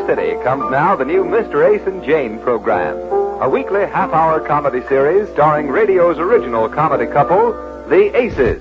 City comes now the new Mr. Ace and Jane program, a weekly half-hour comedy series starring radio's original comedy couple, the Aces.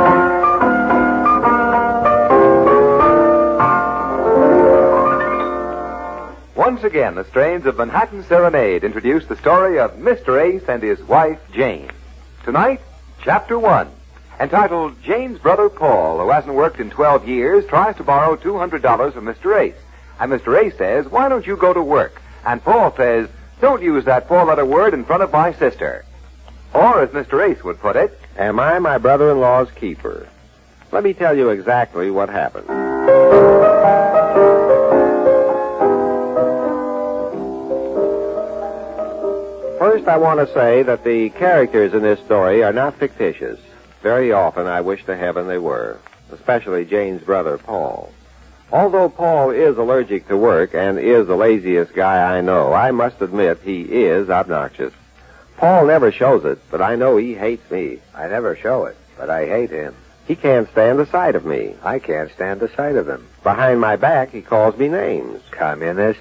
Once again, the strains of Manhattan Serenade introduce the story of Mr. Ace and his wife, Jane. Tonight, Chapter 1, entitled Jane's Brother Paul, who hasn't worked in 12 years, tries to borrow $200 from Mr. Ace. And Mr. Ace says, why don't you go to work? And Paul says, don't use that four-letter word in front of my sister. Or, as Mr. Ace would put it, am I my brother-in-law's keeper? Let me tell you exactly what happened. First, I want to say that the characters in this story are not fictitious. Very often, I wish to heaven they were, especially Jane's brother, Paul. Although Paul is allergic to work and is the laziest guy I know, I must admit he is obnoxious. Paul never shows it, but I know he hates me. I never show it, but I hate him. He can't stand the sight of me. I can't stand the sight of him. Behind my back, he calls me names. Communist.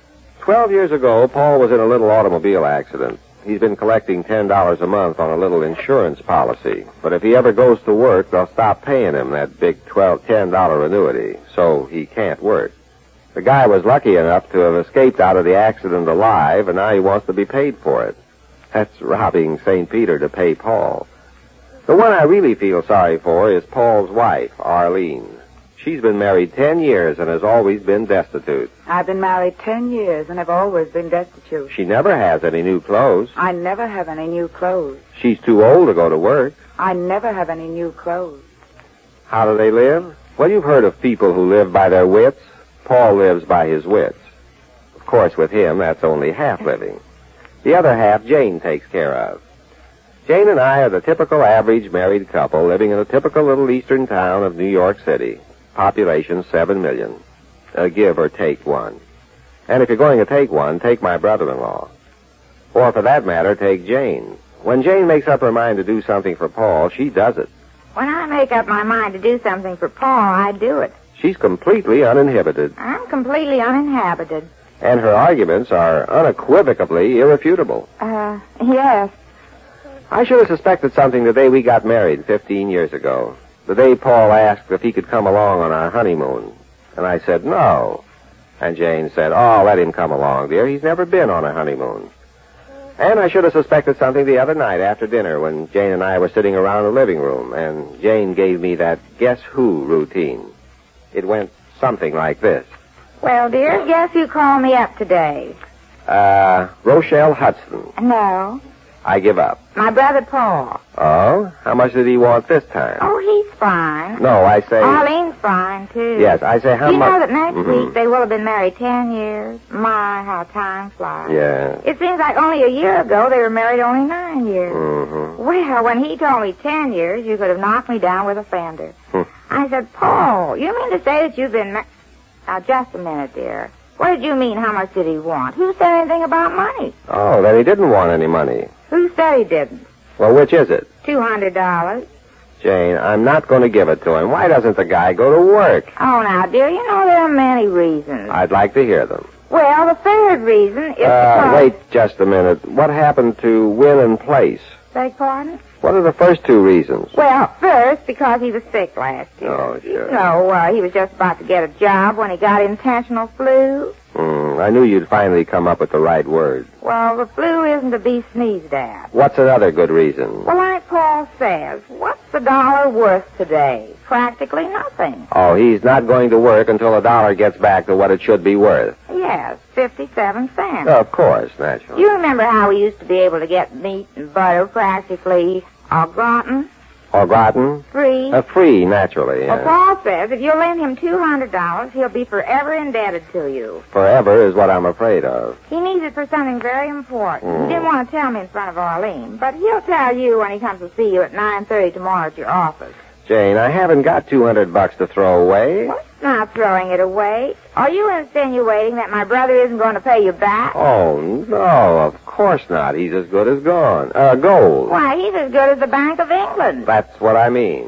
12 years ago, Paul was in a little automobile accident. He's been collecting $10 a month on a little insurance policy. But if he ever goes to work, they'll stop paying him that big $10 annuity, so he can't work. The guy was lucky enough to have escaped out of the accident alive, and now he wants to be paid for it. That's robbing St. Peter to pay Paul. The one I really feel sorry for is Paul's wife, Arlene. She's been married 10 years and has always been destitute. I've been married 10 years and have always been destitute. She never has any new clothes. I never have any new clothes. She's too old to go to work. I never have any new clothes. How do they live? Well, you've heard of people who live by their wits. Paul lives by his wits. Of course, with him, that's only half living. The other half, Jane takes care of. Jane and I are the typical average married couple living in a typical little eastern town of New York City. Population 7 million. Give or take one. And if you're going to take one, take my brother-in-law. Or for that matter, take Jane. When Jane makes up her mind to do something for Paul, she does it. When I make up my mind to do something for Paul, I do it. She's completely uninhibited. I'm completely uninhabited. And her arguments are unequivocally irrefutable. Yes. I should have suspected something the day we got married 15 years ago. The day Paul asked if he could come along on our honeymoon. And I said, no. And Jane said, oh, let him come along, dear. He's never been on a honeymoon. And I should have suspected something the other night after dinner when Jane and I were sitting around the living room, and Jane gave me that guess who routine. It went something like this. Well, dear, guess who called me up today? Rochelle Hudson. No. I give up. My brother Paul. Oh? How much did he want this time? Oh, he's fine. No, I say... Arlene's fine, too. Yes, I say how much... much... You know that next week they will have been married 10 years? My, how time flies. Yeah. It seems like only a year ago they were married only 9 years. Mm-hmm. Well, when he told me 10 years, you could have knocked me down with a fender. I said, Paul, you mean to say that you've been... Now, just a minute, dear. What did you mean, how much did he want? Who said anything about money? Oh, then he didn't want any money. Who said he didn't? Well, which is it? $200. Jane, I'm not going to give it to him. Why doesn't the guy go to work? Oh, now, dear, you know there are many reasons. I'd like to hear them. Well, the third reason is because... Wait just a minute. What happened to Win and Place? Beg pardon? What are the first two reasons? Well, first, because he was sick last year. Oh, sure. You know, he was just about to get a job when he got intentional flu. I knew you'd finally come up with the right word. Well, the flu isn't to be sneezed at. What's another good reason? Well, like Paul says, what's the dollar worth today? Practically nothing. Oh, he's not going to work until the dollar gets back to what it should be worth. Yes, 57 cents. Of course, naturally. You remember how we used to be able to get meat and butter practically au gratin? Au gratin? Free. Free, naturally, yeah. Well, Paul says if you lend him $200, he'll be forever indebted to you. Forever is what I'm afraid of. He needs it for something very important. He didn't want to tell me in front of Arlene, but he'll tell you when he comes to see you at 9:30 tomorrow at your office. Jane, I haven't got $200 to throw away. What's not throwing it away? Are you insinuating that my brother isn't going to pay you back? Oh, no, of course not. He's as good as gold. Why, he's as good as the Bank of England. That's what I mean.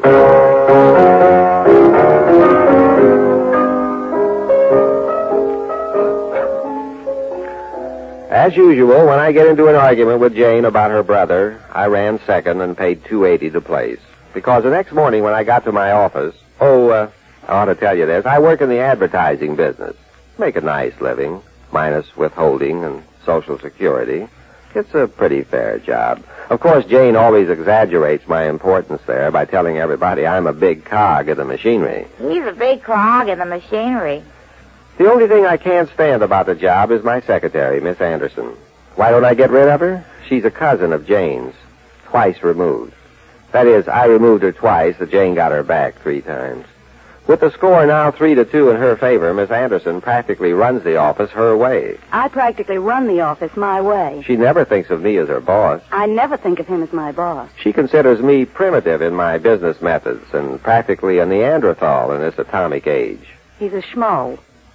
As usual, when I get into an argument with Jane about her brother, I ran second and paid $2.80 to place. Because the next morning when I got to my office, I ought to tell you this, I work in the advertising business. Make a nice living, minus withholding and Social Security. It's a pretty fair job. Of course, Jane always exaggerates my importance there by telling everybody I'm a big cog in the machinery. He's a big cog in the machinery. The only thing I can't stand about the job is my secretary, Miss Anderson. Why don't I get rid of her? She's a cousin of Jane's, twice removed. That is, I removed her twice, but Jane got her back 3 times. With the score now 3-2 in her favor, Miss Anderson practically runs the office her way. I practically run the office my way. She never thinks of me as her boss. I never think of him as my boss. She considers me primitive in my business methods and practically a Neanderthal in this atomic age. He's a schmo.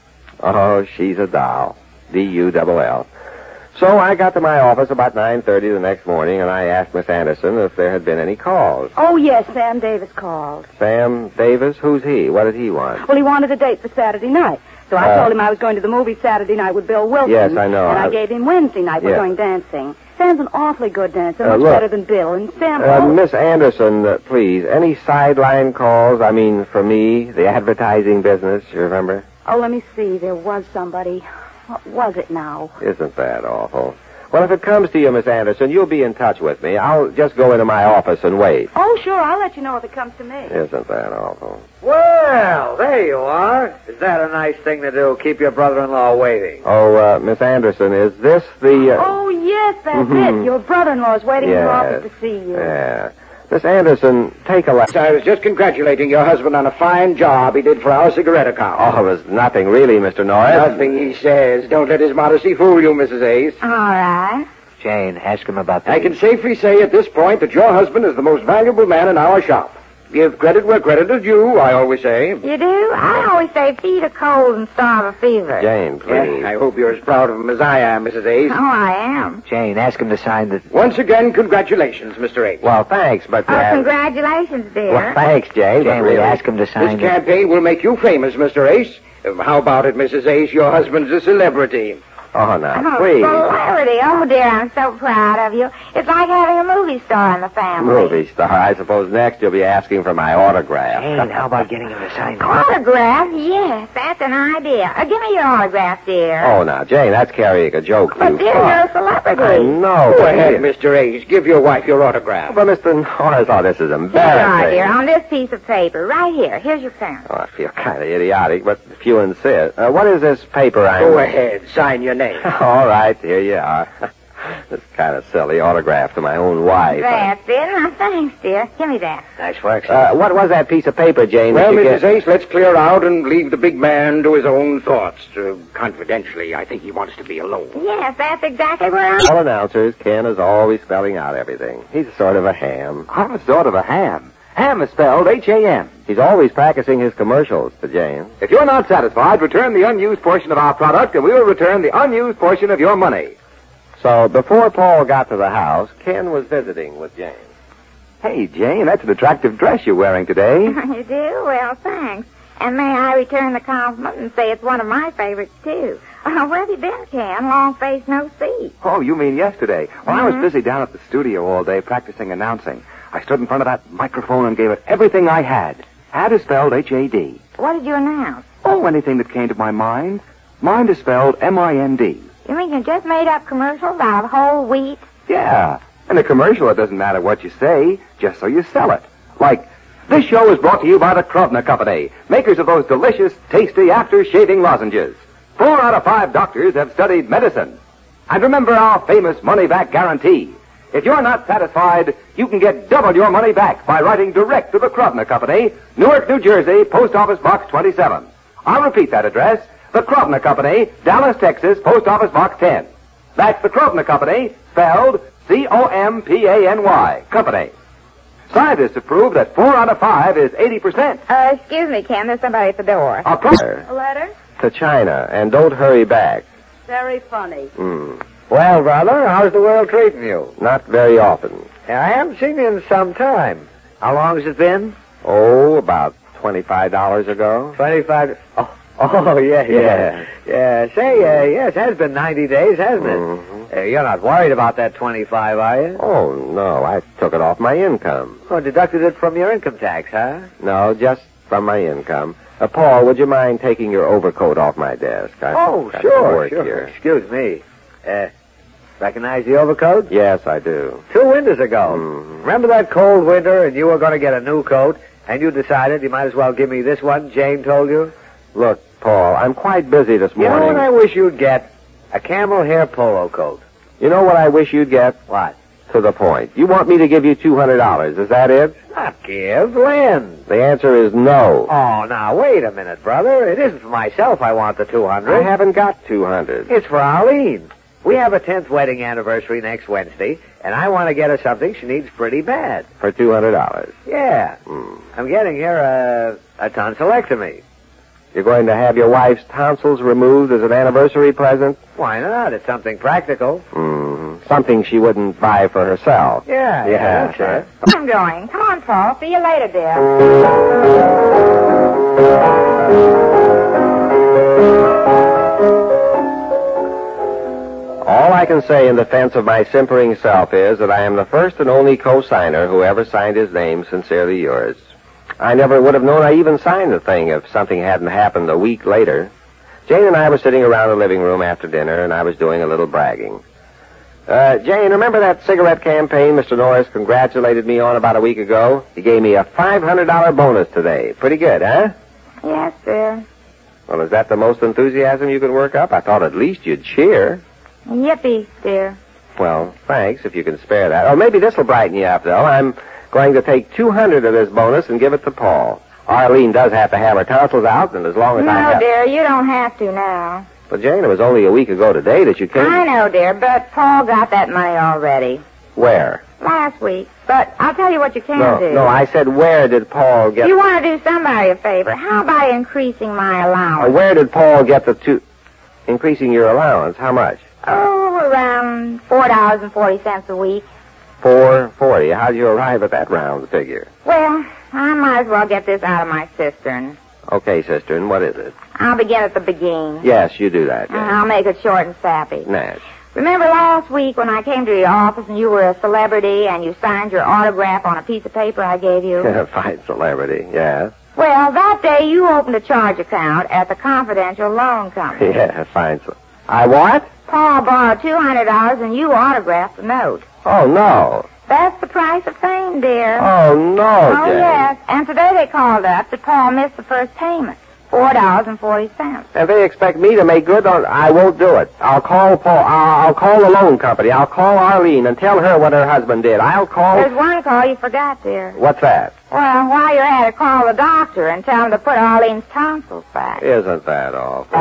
Oh, she's a doll. D-U-double-L. So I got to my office about 9:30 the next morning, and I asked Miss Anderson if there had been any calls. Oh, yes, Sam Davis called. Sam Davis? Who's he? What did he want? Well, he wanted a date for Saturday night. So I told him I was going to the movie Saturday night with Bill Wilson. Yes, I know. And I gave him Wednesday night. We're going dancing. Sam's an awfully good dancer, much look, better than Bill. And Sam... Miss Anderson, please, any sideline calls? I mean, for me, the advertising business, you remember? Oh, let me see. There was somebody. What was it now? Isn't that awful? Well, if it comes to you, Miss Anderson, you'll be in touch with me. I'll just go into my office and wait. Oh, sure. I'll let you know if it comes to me. Isn't that awful? Well, there you are. Is that a nice thing to do? Keep your brother-in-law waiting. Oh, Miss Anderson, is this the... Oh, yes, that's it. Your brother-in-law's waiting in your office to see you. Yeah. Miss Anderson, take a left. I was just congratulating your husband on a fine job he did for our cigarette account. Oh, it was nothing really, Mr. Norris. Nothing, he says. Don't let his modesty fool you, Mrs. Ace. All right. Jane, ask him about that. I can safely say at this point that your husband is the most valuable man in our shop. Give credit where credit is due, I always say. You do? I always say feed a cold and starve a fever. Jane, please. Yes, I hope you're as proud of him as I am, Mrs. Ace. Oh, I am. Jane, ask him to sign the... Once again, congratulations, Mr. Ace. Well, thanks, but... congratulations, dear. Well, thanks, Jane. Jane, really... will you ask him to sign This campaign will make you famous, Mr. Ace. How about it, Mrs. Ace? Your husband's a celebrity. Oh, now, Oh, please. celebrity. Oh, dear, I'm so proud of you. It's like having a movie star in the family. Movie star. I suppose next you'll be asking for my autograph. Jane, how about getting him to sign Autograph? Yes, that's an idea. Give me your autograph, dear. Oh, now, Jane, that's carrying a joke But, too dear, far. you're a celebrity. I know. Go but ahead, Mr. Ace. Give your wife your autograph. But, Mr. Norris, oh, this is Here you are, embarrassing. dear, on this piece of paper. Right here. Here's your pen. Oh, I feel kind of idiotic, but if you insist. What is this paper I'm... Go ahead. Sign your name. All right, here you are. This kind of silly autograph to my own wife. That's it. Now, thanks, dear. Give me that. Nice work, What was that piece of paper, Jane? Well, that you Mrs. Ace, let's clear out and leave the big man to his own thoughts. Confidentially, I think he wants to be alone. Yes, that's exactly where I'm... All announcers, Ken is always spelling out everything. He's sort of a ham. I'm a sort of a ham. Ham is spelled H-A-M. He's always practicing his commercials to Jane. If you're not satisfied, return the unused portion of our product, and we will return the unused portion of your money. So before Paul got to the house, Ken was visiting with Jane. Hey, Jane, that's an attractive dress you're wearing today. You do? Well, thanks. And may I return the compliment and say it's one of my favorites, too. Where have you been, Ken? Long face, no see. Oh, you mean yesterday? Well, I was busy down at the studio all day practicing announcing. I stood in front of that microphone and gave it everything I had. Had is spelled H-A-D. What did you announce? Oh, anything that came to my mind. Mind is spelled M-I-N-D. You mean you just made up commercials out of whole wheat? Yeah. In a commercial, it doesn't matter what you say, just so you sell it. Like, this show is brought to you by the Krovna Company, makers of those delicious, tasty after-shaving lozenges. 4 out of 5 doctors have studied medicine. And remember our famous money-back guarantee. If you're not satisfied, you can get double your money back by writing direct to the Krovna Company, Newark, New Jersey, Post Office Box 27. I'll repeat that address. The Krovna Company, Dallas, Texas, Post Office Box 10. That's the Krovna Company, spelled C-O-M-P-A-N-Y, Company. Scientists have proved that 4 out of 5 is 80%. Excuse me, Ken, there's somebody at the door. A letter? To China, and don't hurry back. Very funny. Well, brother, how's the world treating you? Not very often. I haven't seen you in some time. How long has it been? Oh, about $25 ago. 25. Oh, Oh, yeah. Say, yes, it has been 90 days, hasn't it? Mm-hmm. You're not worried about that 25, are you? Oh, no, I took it off my income. Oh, deducted it from your income tax, huh? No, just from my income. Paul, would you mind taking your overcoat off my desk? Oh, got sure, to work sure. here. Excuse me. Recognize the overcoat? Yes, I do. 2 winters ago. Mhm. Remember that cold winter and you were going to get a new coat, and you decided you might as well give me this one Jane told you? Look, Paul, I'm quite busy this You know morning. what I wish you'd get? A camel hair polo coat. You know what I wish you'd get? What? To the point. You want me to give you $200, is that it? Not give, lend. The answer is no. Oh, now, wait a minute, brother. It isn't for myself I want the 200. I haven't got 200. It's for Arlene. We have a 10th wedding anniversary next Wednesday, and I want to get her something she needs pretty bad. For $200. Yeah. Hmm. I'm getting her a tonsillectomy. You're going to have your wife's tonsils removed as an anniversary present? Why not? It's something practical. Something she wouldn't buy for herself. Yeah, that's it. I'm going. Come on, Paul. See you later, dear. All I can say in defense of my simpering self is that I am the first and only co-signer who ever signed his name, Sincerely Yours. I never would have known I even signed the thing if something hadn't happened a week later. Jane and I were sitting around the living room after dinner, and I was doing a little bragging. Jane, remember that cigarette campaign Mr. Norris congratulated me on about a week ago? He gave me a $500 bonus today. Pretty good, huh? Yes, dear. Well, is that the most enthusiasm you could work up? I thought at least you'd cheer. Yippee, dear. Well, thanks, if you can spare that. Or maybe this will brighten you up, though. I'm going to take 200 of this bonus and give it to Paul. Arlene does have to have her tonsils out, and as long as I No, have... dear, you don't have to now. But, Jane, it was only a week ago today that you came... I know, dear, but Paul got that money already. Where? Last week. But I'll tell you what you can do. No, I said where did Paul get... You want to do somebody a favor. How about increasing my allowance? Where did Paul get the two... Increasing your allowance? How much? Oh, around $4.40 a week. $4.40. How'd you arrive at that round figure? Well, I might as well get this out of my cistern. Okay, sister, and what is it? I'll begin at the beginning. Yes, you do that, Jane. I'll make it short and sappy. Nash. Remember last week when I came to your office and you were a celebrity and you signed your autograph on a piece of paper I gave you? Fine celebrity, yes. Well, that day you opened a charge account at the Confidential Loan Company. Yeah, fine. I what? Paul borrowed $200 and you autographed the note. Oh, no. That's the price of fame, dear. Oh, no, Oh, Jane. yes. And today they called up that Paul missed the first payment. $4.40. If they expect me to make good on... I won't do it. I'll call Paul. I'll call the loan company. I'll call Arlene and tell her what her husband did. I'll call... There's one call you forgot, dear. What's that? Well, while you're at it, call the doctor and tell him to put Arlene's tonsils back. Isn't that awful?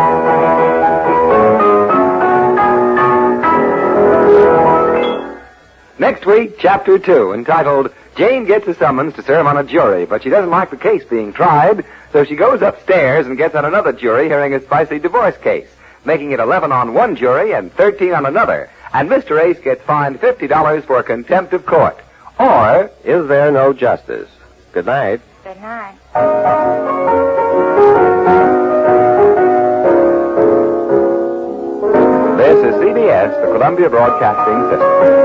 Next week, Chapter 2, entitled Jane Gets a Summons to Serve on a Jury, but she doesn't like the case being tried, so she goes upstairs and gets on another jury hearing a spicy divorce case, making it 11 on one jury and 13 on another. And Mr. Ace gets fined $50 for contempt of court. Or, Is there no justice? Good night. Good night. this is CBS, the Columbia Broadcasting System.